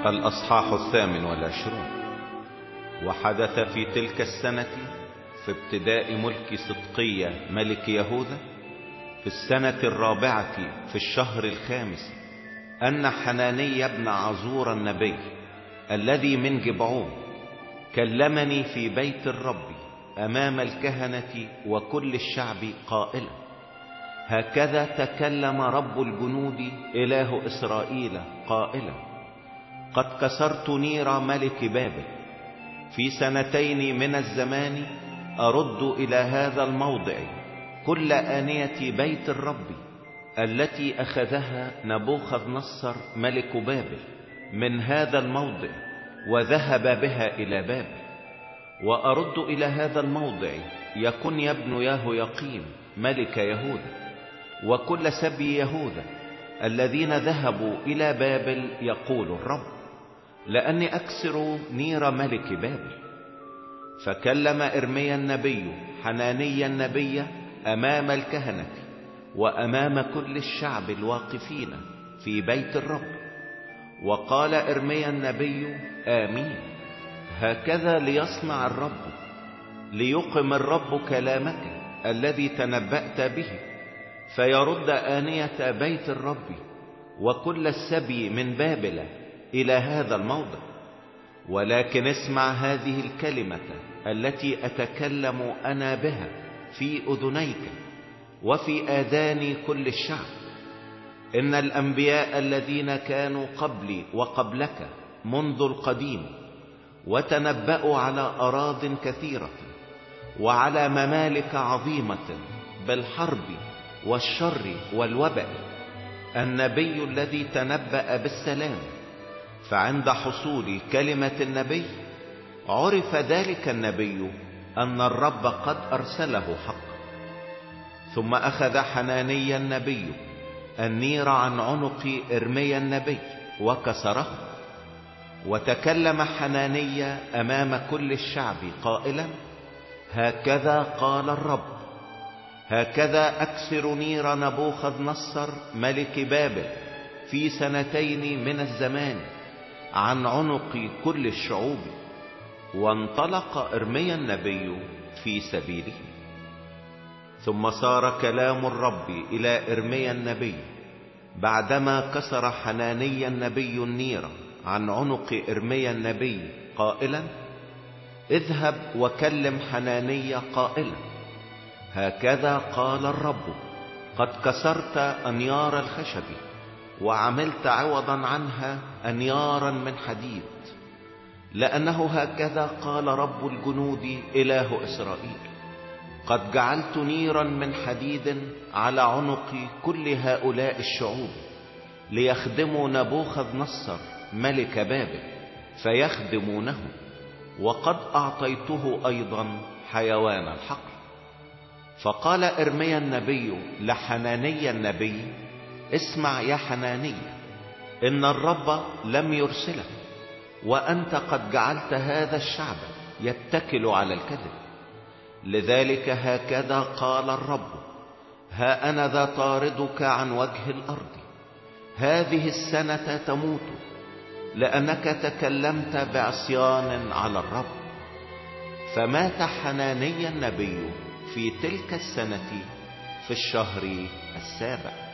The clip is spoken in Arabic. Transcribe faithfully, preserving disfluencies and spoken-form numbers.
الأصحاح الثامن والعشرون. وحدث في تلك السنة في ابتداء ملك صدقية ملك يهوذا في السنة الرابعة في الشهر الخامس أن حناني بن عزور النبي الذي من جبعون كلمني في بيت الرب أمام الكهنة وكل الشعب قائلا: هكذا تكلم رب الجنود إله إسرائيل قائلا: قد كسرت نير ملك بابل. في سنتين من الزمان أرد إلى هذا الموضع كل آنية بيت الرب التي أخذها نبوخذ نصر ملك بابل من هذا الموضع وذهب بها إلى بابل. وأرد إلى هذا الموضع يكن ابن يهويقيم ملك يهوذا وكل سبي يهوذا الذين ذهبوا إلى بابل، يقول الرب، لأني أكسر نير ملك بابل. فكلم إرميا النبي حناني النبي أمام الكهنة وأمام كل الشعب الواقفين في بيت الرب. وقال إرميا النبي: آمين. هكذا ليصنع الرب، ليقم الرب كلامك الذي تنبأت به، فيرد آنية بيت الرب وكل السبي من بابل إلى هذا الموضع. ولكن اسمع هذه الكلمة التي أتكلم أنا بها في أذنيك وفي آذان كل الشعب. إن الأنبياء الذين كانوا قبلي وقبلك منذ القديم وتنبأوا على أراض كثيرة وعلى ممالك عظيمة بالحرب والشر والوباء، النبي الذي تنبأ بالسلام، فعند حصول كلمة النبي عرف ذلك النبي أن الرب قد أرسله حقا. ثم أخذ حناني النبي النير عن عنق إرميا النبي وكسره. وتكلم حناني أمام كل الشعب قائلا: هكذا قال الرب، هكذا أكسر نير نبوخذ نصر ملك بابل في سنتين من الزمان عن عنق كل الشعوب. وانطلق إرميا النبي في سبيله. ثم صار كلام الرب إلى إرميا النبي بعدما كسر حناني النبي النير عن عنق إرميا النبي قائلا: اذهب وكلم حناني قائلا: هكذا قال الرب، قد كسرت أنيار الخشب وعملت عوضا عنها أنيارا من حديد، لأنه هكذا قال رب الجنود إله إسرائيل: قد جعلت نيرا من حديد على عنق كل هؤلاء الشعوب ليخدموا نبوخذ نصر ملك بابل فيخدمونه، وقد أعطيته أيضا حيوان الحقل. فقال إرميا النبي لحناني النبي: اسمع يا حناني، إن الرب لم يرسله، وأنت قد جعلت هذا الشعب يتكل على الكذب. لذلك هكذا قال الرب: ها أنا ذا طاردك عن وجه الأرض، هذه السنة تموت، لأنك تكلمت بعصيان على الرب. فمات حناني النبي في تلك السنة في الشهر السابع.